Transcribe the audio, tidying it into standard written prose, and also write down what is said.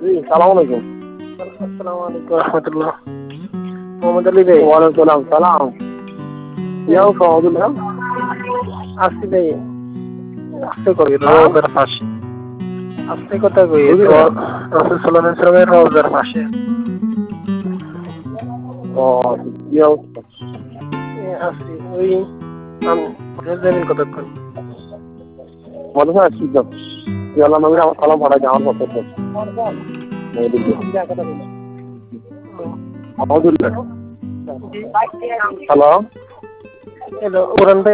জি সালাম আলাইকুম। আসসালামু আলাইকুম রহমতুল্লাহ। মোহাম্মদ আলী ভাই। ওয়ালাইকুম সালাম। ইয়াও সহদুল্লাহ আসছি ভাই, আসতে করি হ্যাঁ? রওজার পাশে। আসতে কথা কই বুঝলি না? রাসূল সাল্লাল্লাহু আলাইহি ওয়াসাল্লামের রওজার পাশে। ও কি অবস্থা? আসছি ওই আমি যাবেন কতক্ষণ? মনে হয় কি দাম? আল্লাহ নবীর আমার সালাম পাঠাই আমার পক্ষে। আলহামদুলিল্লাহ। হ্যালো হ্যালো, ওরান ভাই